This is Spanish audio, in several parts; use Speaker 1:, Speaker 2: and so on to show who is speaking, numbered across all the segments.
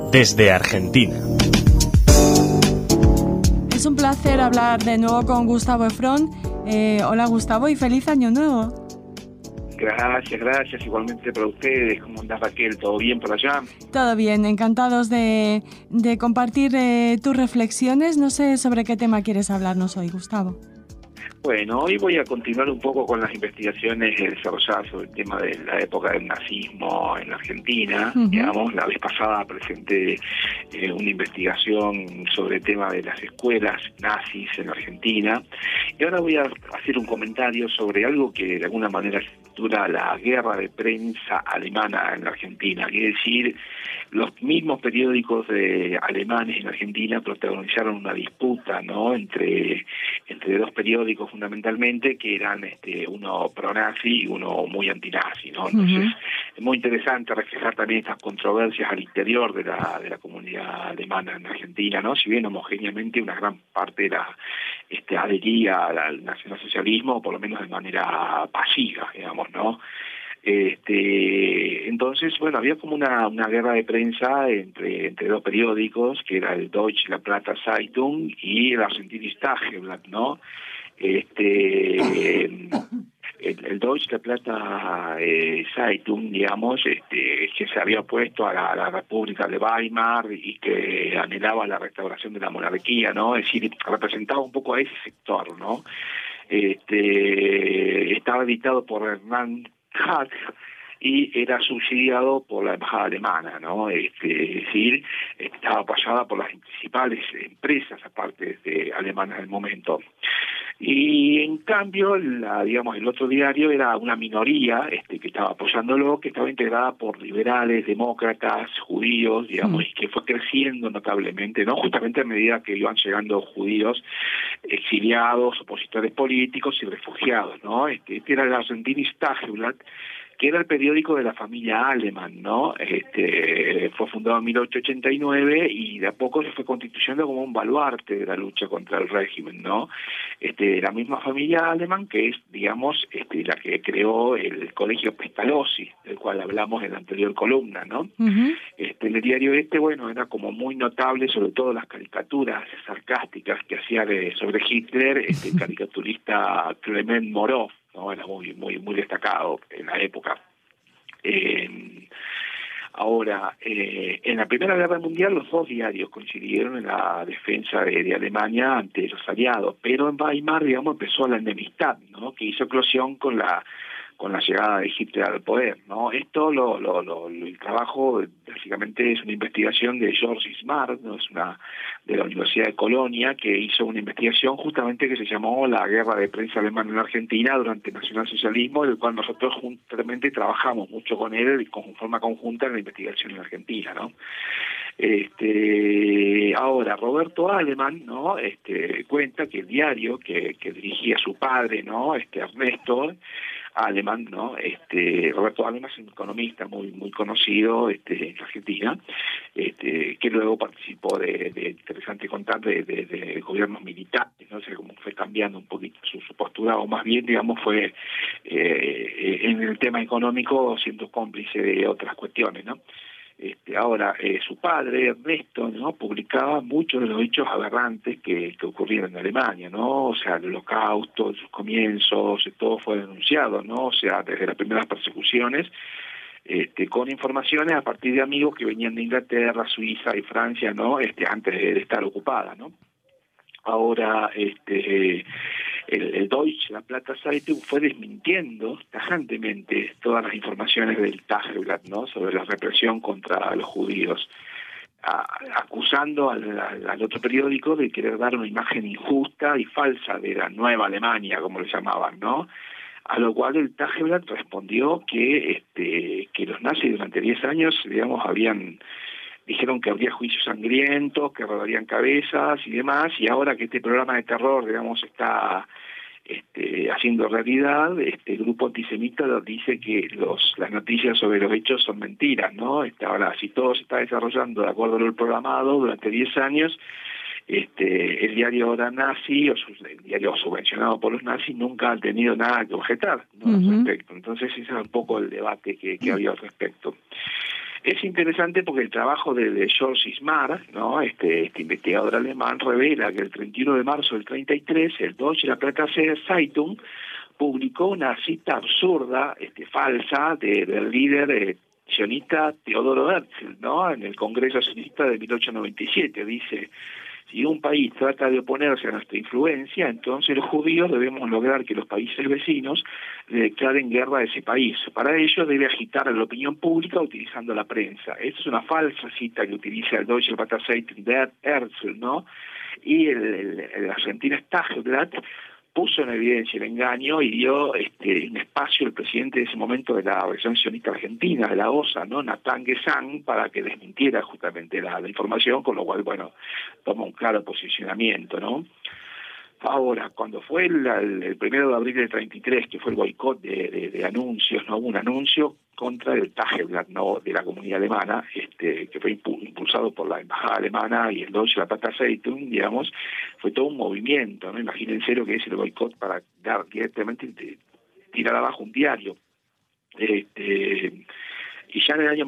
Speaker 1: desde Argentina.
Speaker 2: Es un placer hablar de nuevo con Gustavo Efron. Hola Gustavo y feliz año nuevo.
Speaker 3: Gracias, igualmente para ustedes. ¿Cómo andás, Raquel? ¿Todo bien por allá?
Speaker 2: Todo bien, encantados de compartir tus reflexiones. No sé sobre qué tema quieres hablarnos hoy, Gustavo.
Speaker 3: Bueno, hoy voy a continuar un poco con las investigaciones desarrolladas sobre el tema de la época del nazismo en la Argentina. Digamos, la vez pasada presenté una investigación sobre el tema de las escuelas nazis en la Argentina. Y ahora voy a hacer un comentario sobre algo que de alguna manera dura la guerra de prensa alemana en la Argentina. Quiere decir, los mismos periódicos alemanes en Argentina protagonizaron una disputa, ¿no?, entre dos periódicos fundamentalmente, que eran uno pro-nazi y uno muy anti-nazi, ¿no? Entonces, es muy interesante reflejar también estas controversias al interior de la comunidad alemana en Argentina, ¿no? Si bien homogéneamente una gran parte adhería al nacionalsocialismo, o por lo menos de manera pasiva, digamos, ¿no? Entonces, bueno, había como una guerra de prensa entre dos periódicos, que era el Deutsche La Plata Zeitung y el Argentinische Tageblatt, ¿no? El Deutsche La Plata Zeitung, digamos, que se había opuesto a la República de Weimar y que anhelaba la restauración de la monarquía, ¿no? Es decir, representaba un poco a ese sector, ¿no? Estaba editado por Hernán Hack y era subsidiado por la embajada alemana, ¿no? Es decir, estaba apoyada por las principales empresas, aparte de alemanas del momento. Y en cambio, el otro diario era una minoría que estaba apoyándolo, que estaba integrada por liberales, demócratas, judíos, digamos, y que fue creciendo notablemente, ¿no? Justamente a medida que iban llegando judíos exiliados, opositores políticos y refugiados, ¿no? Este era el Argentinische Tageblatt, que era el periódico de la familia Alemán, ¿no? Fue fundado en 1889 y de a poco se fue constituyendo como un baluarte de la lucha contra el régimen, ¿no? La misma familia Alemán que es, digamos, la que creó el colegio Pestalozzi, del cual hablamos en la anterior columna, ¿no? El diario bueno, era como muy notable, sobre todo las caricaturas sarcásticas que hacía sobre Hitler, el caricaturista Clement Morov, ¿no? Era muy destacado en la época. Ahora, en la Primera Guerra Mundial los dos diarios coincidieron en la defensa de Alemania ante los aliados, pero en Weimar, digamos, empezó la enemistad, ¿no?, que hizo eclosión con la llegada de Hitler al poder, ¿no? Esto el trabajo básicamente es una investigación de George Smart, ¿no? Es de la Universidad de Colonia, que hizo una investigación justamente que se llamó La Guerra de Prensa Alemana en la Argentina durante el nacionalsocialismo, del cual nosotros juntamente trabajamos mucho con él en forma conjunta en la investigación en Argentina, ¿no? Ahora, Roberto Alemann, ¿no?, cuenta que el diario que dirigía su padre, ¿no?, Ernesto Alemán, ¿no? Roberto Alemán es un economista muy conocido en Argentina, que luego participó de interesante contar de gobiernos militares, no sé cómo fue cambiando un poquito su postura, o más bien, digamos, fue en el tema económico siendo cómplice de otras cuestiones, ¿no? Ahora, su padre, Ernesto, ¿no?, publicaba muchos de los hechos aberrantes que ocurrieron en Alemania, ¿no? O sea, el Holocausto, sus comienzos, todo fue denunciado, ¿no? O sea, desde las primeras persecuciones, con informaciones a partir de amigos que venían de Inglaterra, Suiza y Francia, ¿no?, antes de estar ocupada, ¿no? Ahora, el Deutsche La Plata Zeitung fue desmintiendo tajantemente todas las informaciones del Tageblatt, ¿no?, sobre la represión contra los judíos, acusando al otro periódico de querer dar una imagen injusta y falsa de la nueva Alemania, como le llamaban, ¿no? A lo cual el Tageblatt respondió que los nazis durante 10 años, digamos, dijeron que habría juicios sangrientos, que rodarían cabezas y demás, y ahora que este programa de terror, digamos, está haciendo realidad, este grupo antisemita dice que las noticias sobre los hechos son mentiras, ¿no? Ahora, si todo se está desarrollando de acuerdo a lo programado durante 10 años, el diario ahora nazi, el diario subvencionado por los nazis, nunca ha tenido nada que objetar, ¿no?, al respecto. Entonces ese es un poco el debate que había al respecto. Es interesante porque el trabajo de George Ismar, ¿no? Este investigador alemán, revela que el 31 de marzo del 33, el Deutsche Zeitung publicó una cita absurda, falsa, del líder sionista Teodoro Herzl, ¿no? En el Congreso Sionista de 1897. Dice: si un país trata de oponerse a nuestra influencia, entonces los judíos debemos lograr que los países vecinos le declaren guerra a ese país. Para ello debe agitar a la opinión pública utilizando la prensa. Esta es una falsa cita que utiliza el Deutsche Zeitung de Herzl, ¿no? Y el argentino Tageblatt puso en evidencia el engaño y dio un espacio al presidente de ese momento de la Organización Sionista Argentina, de la OSA, ¿no? Nathan Gesang, para que desmintiera justamente la información, con lo cual, bueno, toma un claro posicionamiento, ¿no? Ahora, cuando fue el 1 de abril del 33, que fue el boicot de anuncios, ¿no? Hubo un anuncio contra el Tageblatt, ¿no? De la comunidad alemana, que fue impulsado por la embajada alemana y el Deutsche Zeitung, digamos, fue todo un movimiento, ¿no? Imagínense lo que es el boicot para dar directamente, tirar abajo un diario. Y ya en el año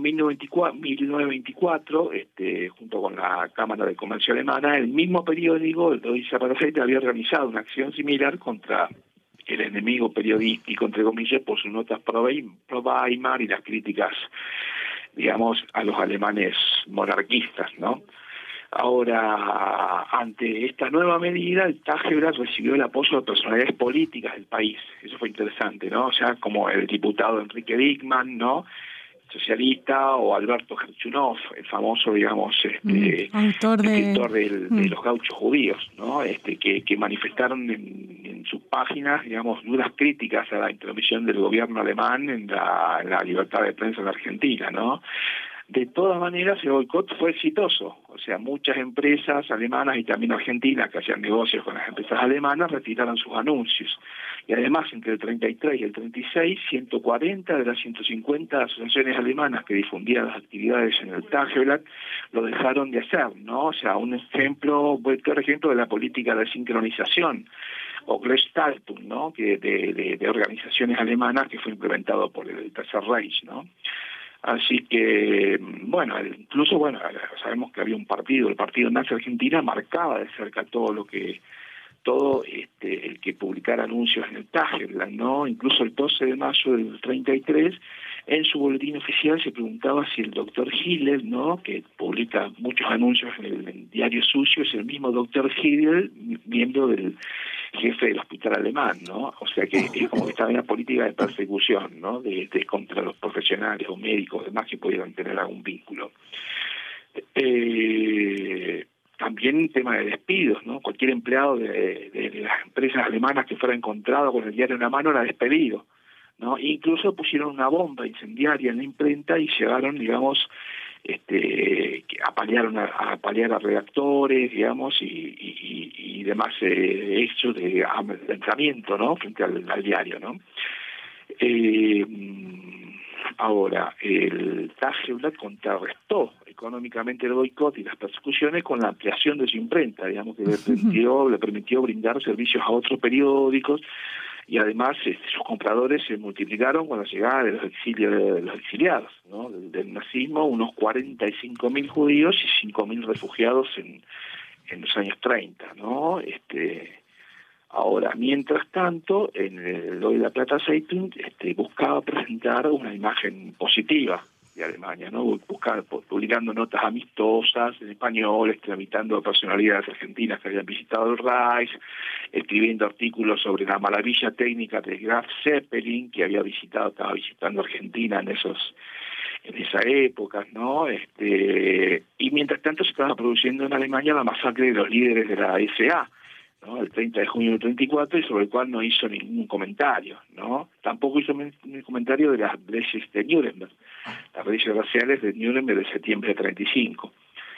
Speaker 3: 1924, junto con la Cámara de Comercio Alemana, el mismo periódico, el Deutsche Zeitung, había organizado una acción similar contra el enemigo periodístico, entre comillas, por sus notas pro Weimar y las críticas, digamos, a los alemanes monarquistas, ¿no? Ahora, ante esta nueva medida, el Tageblatt recibió el apoyo de personalidades políticas del país. Eso fue interesante, ¿no? O sea, como el diputado Enrique Dickmann, ¿no?, socialista, o Alberto Gerchunov, el famoso, digamos,
Speaker 2: autor
Speaker 3: de los gauchos judíos, ¿no? Que manifestaron en sus páginas, digamos, duras críticas a la intervención del gobierno alemán en la libertad de prensa en la Argentina, ¿no? De todas maneras, el boicot fue exitoso. O sea, muchas empresas alemanas y también argentinas que hacían negocios con las empresas alemanas retiraron sus anuncios. Y además, entre el 33 y el 36, 140 de las 150 asociaciones alemanas que difundían las actividades en el Tageblatt lo dejaron de hacer, ¿no? O sea, un claro ejemplo de la política de sincronización o Gestaltung, ¿no?, que de organizaciones alemanas que fue implementado por el Tercer Reich, ¿no? Así que, bueno, incluso, bueno, sabemos que había un partido, el Partido Nazi Argentina, marcaba de cerca todo el que publicara anuncios en el Tageblatt, ¿no? Incluso el 12 de mayo del 33, en su boletín oficial se preguntaba si el doctor Hillel, ¿no?, que publica muchos anuncios en el diario Sucio, es el mismo doctor Hillel, miembro del jefe del hospital alemán, ¿no? O sea que es como que estaba en una política de persecución, ¿no?, de contra los profesionales o médicos, demás que pudieran tener algún vínculo. También tema de despidos, ¿no? Cualquier empleado de las empresas alemanas que fuera encontrado con el diario en la mano era despedido, ¿no? Incluso pusieron una bomba incendiaria en la imprenta y llegaron, digamos, a paliar a redactores, digamos, y demás hechos de amedrentamiento, ¿no?, frente al diario, ¿no? Ahora, el Tageblatt contrarrestó económicamente el boicot y las persecuciones con la ampliación de su imprenta, digamos, que le permitió brindar servicios a otros periódicos, y además sus compradores se multiplicaron con la llegada de los exiliados, ¿no?, del nazismo, unos 45.000 judíos y 5.000 refugiados en los años 30, ¿no? Ahora, mientras tanto, en el Deutsche Zeitung buscaba presentar una imagen positiva de Alemania, ¿no? Publicando notas amistosas en español, tramitando a personalidades argentinas que habían visitado el Reich, escribiendo artículos sobre la maravilla técnica de Graf Zeppelin, que estaba visitando Argentina en esa época, ¿no? Y mientras tanto se estaba produciendo en Alemania la masacre de los líderes de la SA, ¿no?, el 30 de junio del 34, y sobre el cual no hizo ningún comentario, ¿no? Tampoco hizo ningún comentario de las leyes de Nuremberg, las leyes raciales de Nuremberg de septiembre de 35.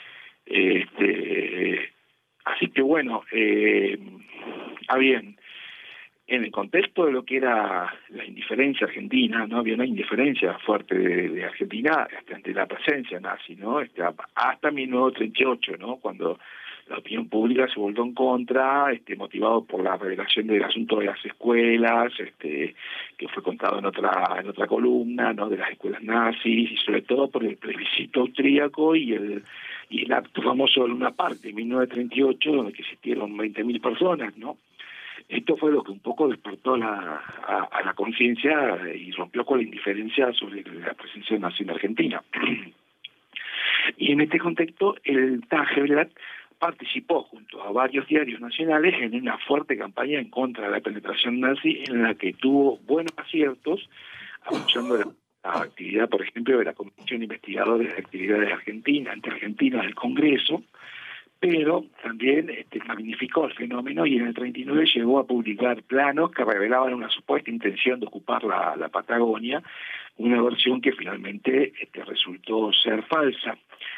Speaker 3: Así que bueno, bien, en el contexto de lo que era la indiferencia argentina, no había una indiferencia fuerte de Argentina ante la presencia nazi, ¿no? Hasta 1938, ¿no?, cuando la opinión pública se volvió en contra, motivado por la revelación del asunto de las escuelas, que fue contado en otra columna, ¿no?, de las escuelas nazis, y sobre todo por el plebiscito austríaco y el acto famoso de Luna Park de 1938, donde existieron 20.000 personas, ¿no? Esto fue lo que un poco despertó a la conciencia y rompió con la indiferencia sobre la presencia nazi en Argentina. Y en este contexto, el Tageblatt participó junto a varios diarios nacionales en una fuerte campaña en contra de la penetración nazi, en la que tuvo buenos aciertos, apoyando la actividad, por ejemplo, de la Comisión Investigadora de Actividades Argentinas del Congreso, pero también magnificó el fenómeno y en el 39 llegó a publicar planos que revelaban una supuesta intención de ocupar la Patagonia, una versión que finalmente resultó ser falsa.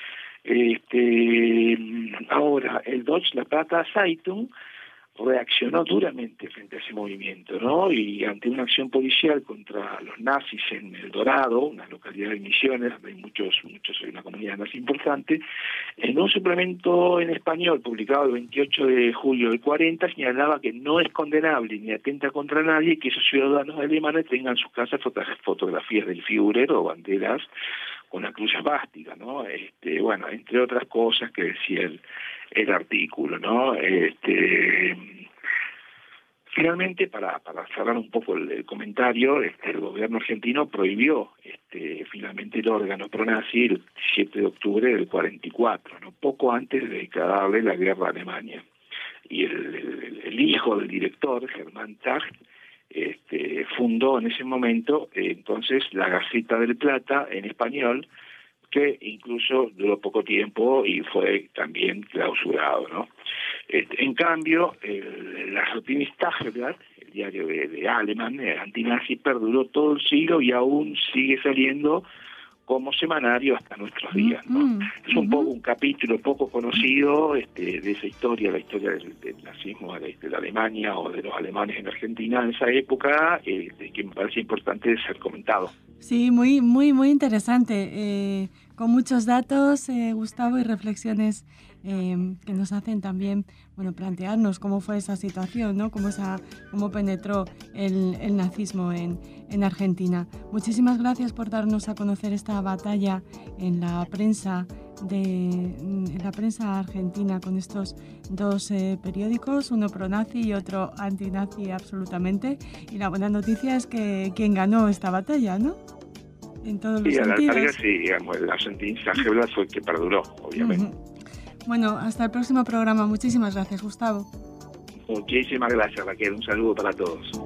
Speaker 3: Ahora, el Deutschlandplatter Zeitung reaccionó duramente frente a ese movimiento, ¿no? Y ante una acción policial contra los nazis en El Dorado, una localidad de Misiones, donde hay una comunidad nazi importante, en un suplemento en español publicado el 28 de julio del 40 señalaba que no es condenable ni atenta contra nadie que esos ciudadanos alemanes tengan en sus casas fotografías del Führer o banderas con la cruz esvástica, ¿no? Bueno, entre otras cosas que decía el artículo, ¿no? Finalmente, para cerrar un poco el comentario, el gobierno argentino prohibió finalmente el órgano pronazi el 17 de octubre del 44, ¿no?, poco antes de declararle la guerra a Alemania. Y el hijo del director, Germán Taft, fundó en ese momento entonces la Gaceta del Plata en español, que incluso duró poco tiempo y fue también clausurado, ¿no? En cambio, la Rotines Tageblatt, el diario de Alemán, antinazi, perduró todo el siglo y aún sigue saliendo como semanario hasta nuestros días, ¿no? Es un poco un capítulo poco conocido de esa historia, la historia del nazismo de la Alemania o de los alemanes en Argentina en esa época, que me parece importante ser comentado.
Speaker 2: Sí, muy, muy, muy interesante, con muchos datos, Gustavo, y reflexiones que nos hacen también, bueno, plantearnos cómo fue esa situación, ¿no? Cómo penetró el nazismo en Argentina. Muchísimas gracias por darnos a conocer esta batalla en la prensa argentina con estos dos periódicos, uno pro-nazi y otro anti-nazi absolutamente. Y la buena noticia es que quien ganó esta batalla, ¿no? En todos los sentidos. Y a la larga,
Speaker 3: sí, digamos, el Argentina Tageblatt fue el que perduró, obviamente.
Speaker 2: Bueno, hasta el próximo programa. Muchísimas gracias, Gustavo.
Speaker 3: Muchísimas gracias, Raquel. Un saludo para todos.